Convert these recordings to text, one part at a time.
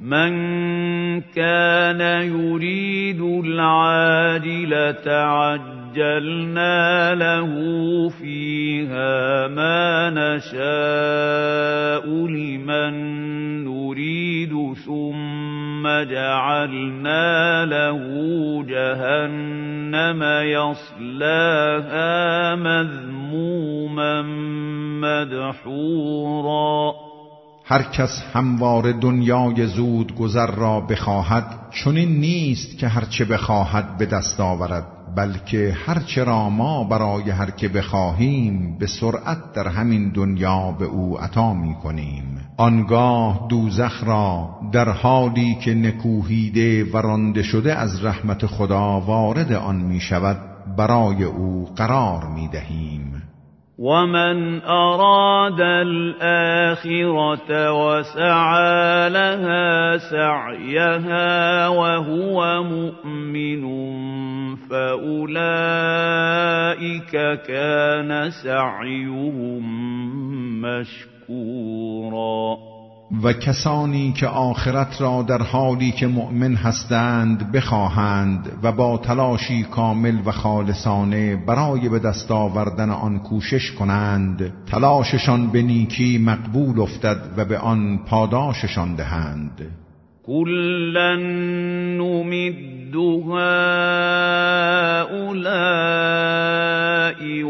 من كان يريد العاجلة عجلنا له فيها ما نشاء لمن نريد ثم جعلنا له جهنم يصلاها مذموما مدحورا. هر کس هموار دنیای زود گذر را بخواهد چنین نیست که هرچه بخواهد به دست آورد، بلکه هرچه را ما برای هر که بخواهیم به سرعت در همین دنیا به او عطا می کنیم. آنگاه دوزخ را در حالی که نکوهیده و رانده شده از رحمت خدا وارد آن می شود برای او قرار می دهیم. ومن أراد الآخرة وسعى لها سعيها وهو مؤمن فأولئك كان سعيهم مشكورا. و کسانی که آخرت را در حالی که مؤمن هستند بخواهند و با تلاشی کامل و خالصانه برای به دست آوردن آن کوشش کنند، تلاششان به نیکی مقبول افتد و به آن پاداششان دهند. كلا نمد هؤلاء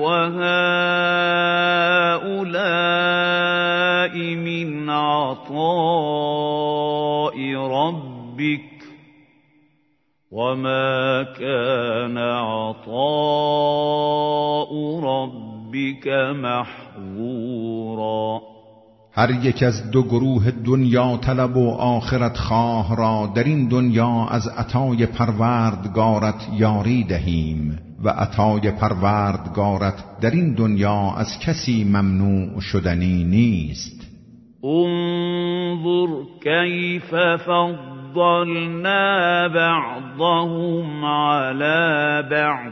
وهؤلاء من عطاء ربك وما كان عطاء ربك محظورا. هر یک از دو گروه دنیا طلب و آخرت خواه را در این دنیا از عطای پروردگارت یاری دهیم و عطای پروردگارت در این دنیا از کسی ممنوع شدنی نیست. انظر كيف فضلنا بعضهم على بعض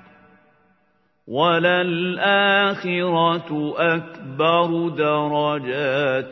وللآخرة أكبر درجات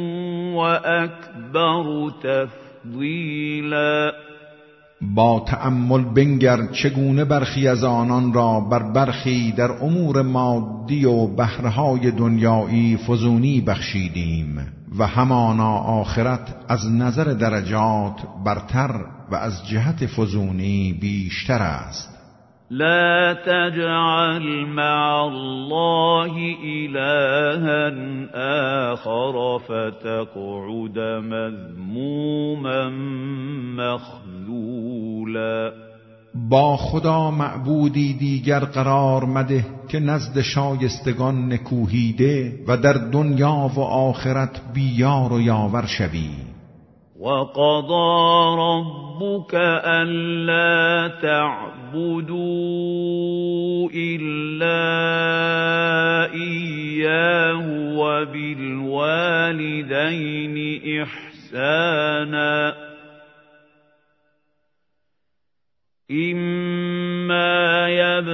وأكبر تفضيلا. با تأمل بنگر چگونه برخی از آنان را بر برخی در امور مادی و بهرهای دنیایی فزونی بخشیدیم و همانا آخرت از نظر درجات برتر و از جهت فزونی بیشتر است. لا تجعل مع الله إلها آخر فتقعد مذموما مخذولا. با خدا معبودی دیگر قرار مده که نزد شایستگان نکوهیده و در دنیا و آخرت بیار و یاور شوی. وقضى ربك ألا تعبدوا إلا إياه وبالوالدين إحسانا إما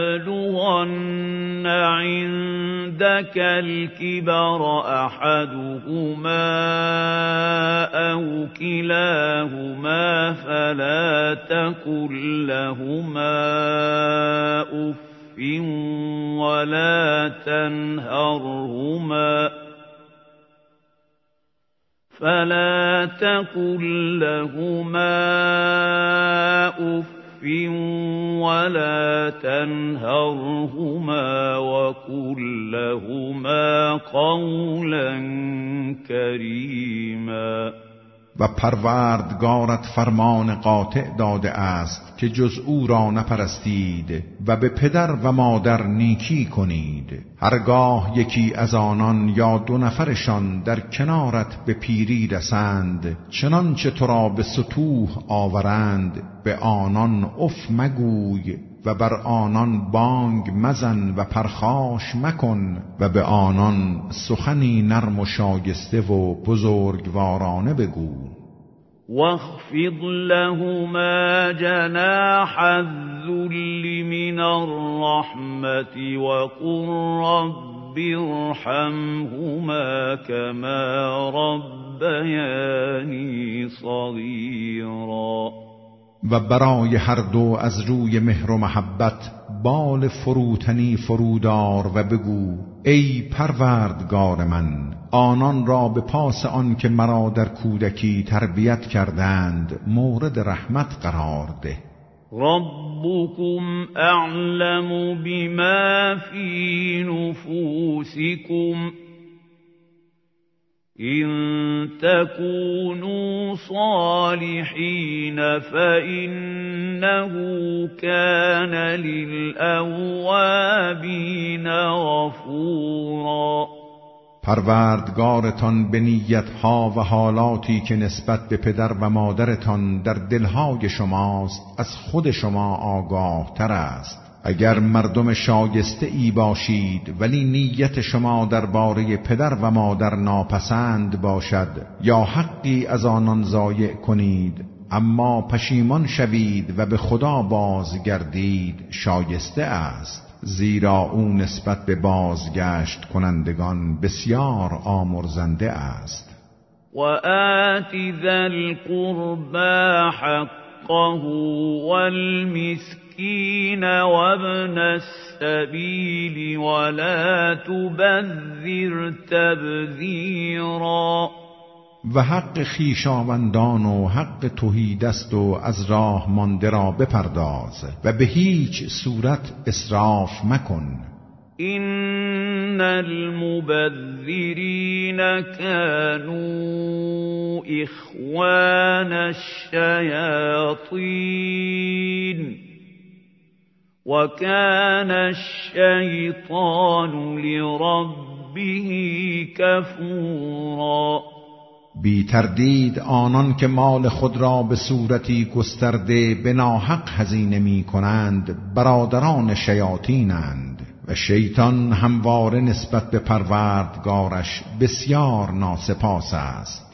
يبلغن عندك الكبر أحدهما أو كلاهما فلا تقل لهما أف ولا تنهرهما وقل لهما قولا كريما. و پروردگارت فرمان قاطع داده است که جز او را نپرستید و به پدر و مادر نیکی کنید. هرگاه یکی از آنان یا دو نفرشان در کنارت به پیری رسند، چنانچه تو را به سطوح آورند به آنان اف مگوی و بر آنان بانگ مزن و پرخاش مکن و به آنان سخنی نرم و شایسته و بزرگوارانه بگو. واخفض لهما جناح الذل من الرحمة وقل رب ارحمهما كما ربياني صغیرا. و برای هر دو از روی مهر و محبت بال فروتنی فرودار و بگو ای پروردگار من، آنان را به پاس آن که مرا در کودکی تربیت کردند مورد رحمت قرار ده. ربكم اعلم بما في نفوسكم إن تكونوا صالحين فإنه كان للأوابين غفورا. پروردگارتان به نیتها و حالاتی که نسبت به پدر و مادرتان در دلهای شماست از خود شما آگاه تر است. اگر مردم شایسته ای باشید ولی نیت شما درباره پدر و مادر ناپسند باشد یا حقی از آنان ضایع کنید اما پشیمان شوید و به خدا بازگردید شایسته است، زیرا او نسبت به بازگشت کنندگان بسیار آمرزنده است. و آت ذا القربى حقه والمسكين وابن السبيل ولا تبذر تبذیرا. و حق خویشاوندان و حق تهیدست و از راه مانده را بپرداز و به هیچ صورت اسراف مکن. ان المبذرین كانوا اخوان الشیاطین وكان الشیطان لربه کفورا. بی تردید آنان که مال خود را به صورتی گسترده به ناحق هزینه می کنند برادران شیاطینند و شیطان همواره نسبت به پروردگارش بسیار ناسپاس است.